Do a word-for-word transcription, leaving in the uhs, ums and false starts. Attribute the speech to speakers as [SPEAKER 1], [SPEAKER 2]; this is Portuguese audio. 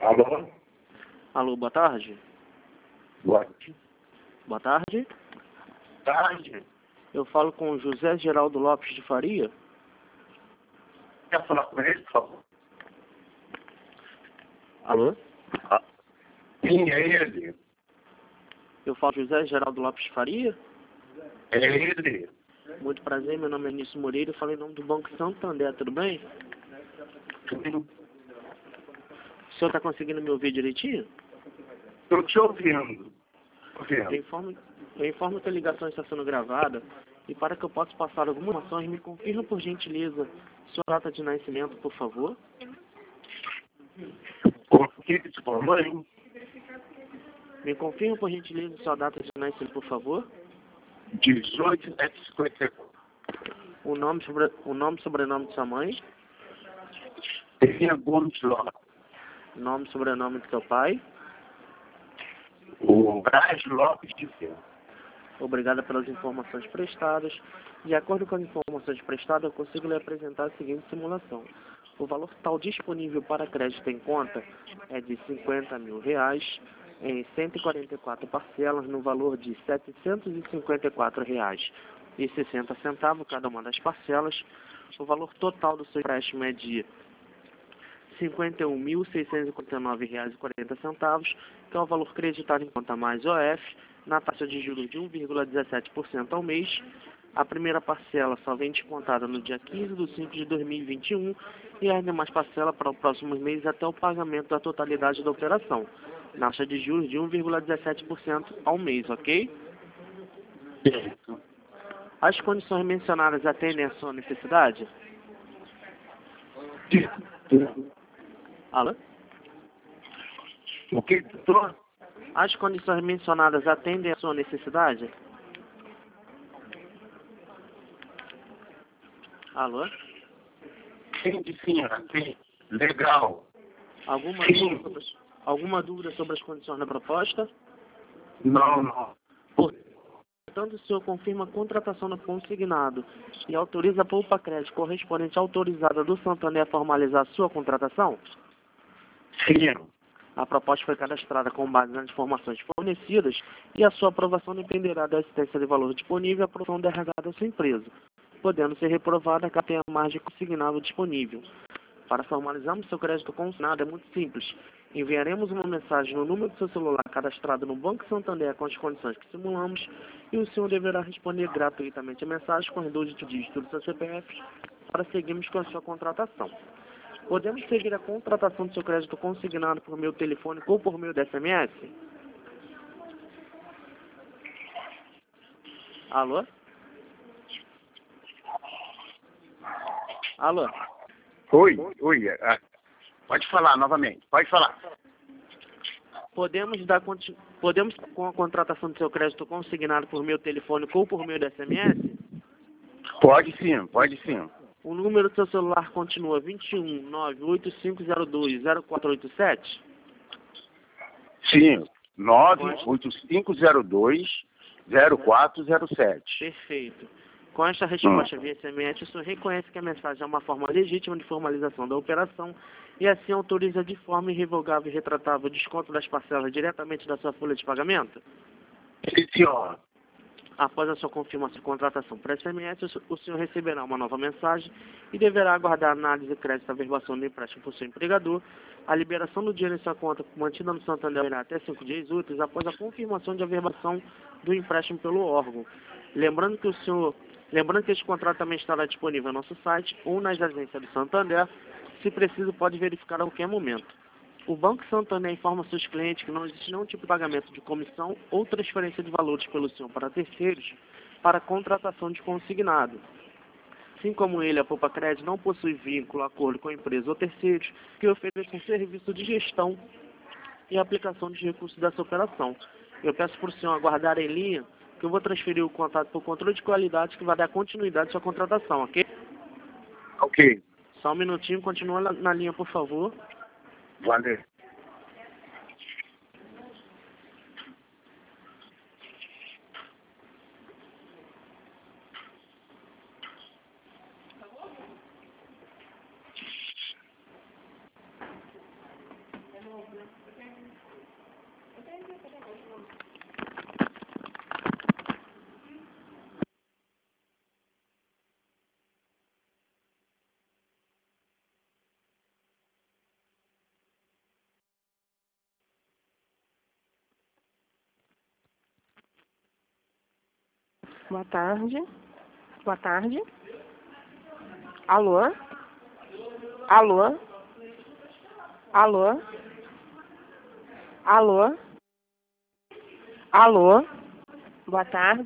[SPEAKER 1] Alô?
[SPEAKER 2] Alô, boa tarde.
[SPEAKER 1] Boa
[SPEAKER 2] Boa tarde.
[SPEAKER 1] tarde.
[SPEAKER 2] Eu falo com o José Geraldo Lopes de Faria.
[SPEAKER 1] Quer falar com ele, por favor?
[SPEAKER 2] Alô?
[SPEAKER 1] Ah, sim, é ele.
[SPEAKER 2] Eu falo José Geraldo Lopes de Faria.
[SPEAKER 1] É ele.
[SPEAKER 2] Muito prazer, meu nome é Nício Moreira. Eu falei em nome do Banco Santander, tudo bem?
[SPEAKER 1] Estou
[SPEAKER 2] O senhor está conseguindo me ouvir direitinho?
[SPEAKER 1] te ouvindo.
[SPEAKER 2] Eu
[SPEAKER 1] ouvindo.
[SPEAKER 2] informo, eu informo que a ligação está sendo gravada e para que eu possa passar algumas informações, me confirma por gentileza sua data de nascimento, por favor.
[SPEAKER 1] O que que te falou, hein?
[SPEAKER 2] Me confirma por gentileza sua data de nascimento, por favor.
[SPEAKER 1] dezoito, sete, cinquenta e quatro.
[SPEAKER 2] O nome, sobre, o nome e sobrenome de sua mãe.
[SPEAKER 1] Teria Gomes Lopes.
[SPEAKER 2] Nome e sobrenome do seu pai.
[SPEAKER 1] O Braz Lopes de Ferro.
[SPEAKER 2] Obrigada pelas informações prestadas. De acordo com as informações prestadas, eu consigo lhe apresentar a seguinte simulação. O valor total disponível para crédito em conta é de cinquenta mil reais em cento e quarenta e quatro parcelas no valor de setecentos e cinquenta e quatro reais e sessenta centavos cada uma das parcelas. O valor total do seu empréstimo é de cinquenta e um mil seiscentos e quarenta e nove reais e quarenta centavos, que é o valor creditado em conta mais O F, na taxa de juros de um vírgula dezessete por cento ao mês. A primeira parcela só vem descontada no dia quinze de cinco de dois mil e vinte e um e as demais parcelas para os próximos meses até o pagamento da totalidade da operação, na taxa de juros de um vírgula dezessete por cento ao mês, ok?
[SPEAKER 1] Certo.
[SPEAKER 2] As condições mencionadas atendem à sua necessidade? Alô?
[SPEAKER 1] O que que tu?
[SPEAKER 2] As condições mencionadas atendem à sua necessidade? Alô?
[SPEAKER 1] Sim, sim, sim. Legal.
[SPEAKER 2] Alguma
[SPEAKER 1] Sim.
[SPEAKER 2] dúvida, sobre, alguma dúvida sobre as condições da proposta?
[SPEAKER 1] Não, não.
[SPEAKER 2] Portanto, o senhor confirma a contratação no consignado e autoriza a poupa crédito correspondente à autorizada do Santander a formalizar a sua contratação?
[SPEAKER 1] Sim.
[SPEAKER 2] A proposta foi cadastrada com base nas informações fornecidas e a sua aprovação dependerá da existência de valor disponível e a aprovação da R H da sua empresa, podendo ser reprovada caso tenha margem consignável disponível. Para formalizarmos seu crédito consignado é muito simples. Enviaremos uma mensagem no número do seu celular cadastrado no Banco Santander com as condições que simulamos e o senhor deverá responder gratuitamente a mensagem com os dois dígitos do seu C P F para seguirmos com a sua contratação. Podemos seguir a contratação do seu crédito consignado por meio telefônico ou por meio de S M S? Alô? Alô?
[SPEAKER 1] Oi, oi. ah, Pode falar novamente. Pode falar.
[SPEAKER 2] Podemos dar conti- podemos com a contratação do seu crédito consignado por meio telefônico ou por meio de S M S?
[SPEAKER 1] Pode sim, pode sim.
[SPEAKER 2] O número do seu celular continua vinte e um, nove oito cinco zero dois, zero quatro oito sete?
[SPEAKER 1] Sim. nove oito cinco zero dois zero quatro zero sete.
[SPEAKER 2] Perfeito. Com esta resposta via S M S, o senhor reconhece que a mensagem é uma forma legítima de formalização da operação e assim autoriza de forma irrevogável e retratável o desconto das parcelas diretamente da sua folha de pagamento?
[SPEAKER 1] Sim, senhor.
[SPEAKER 2] Após a sua confirmação de contratação por S M S, o senhor receberá uma nova mensagem e deverá aguardar a análise de crédito e averbação do empréstimo por seu empregador. A liberação do dinheiro em sua conta mantida no Santander irá até cinco dias úteis após a confirmação de averbação do empréstimo pelo órgão. Lembrando que o senhor, lembrando que este contrato também estará disponível no nosso site ou nas agências do Santander. Se preciso, pode verificar a qualquer momento. O Banco Santander informa seus clientes que não existe nenhum tipo de pagamento de comissão ou transferência de valores pelo senhor para terceiros para contratação de consignado. Assim como ele, a Poupa Crédito não possui vínculo, acordo com a empresa ou terceiros que ofereçam serviço de gestão e aplicação de recursos dessa operação. Eu peço para o senhor aguardar em linha que eu vou transferir o contato para o controle de qualidade que vai dar continuidade à sua contratação, ok?
[SPEAKER 1] Ok.
[SPEAKER 2] Só um minutinho, continua na na linha, por favor.
[SPEAKER 1] Valeu.
[SPEAKER 3] Boa tarde. Boa tarde. Alô? Alô? Alô? Alô? Alô? Boa tarde.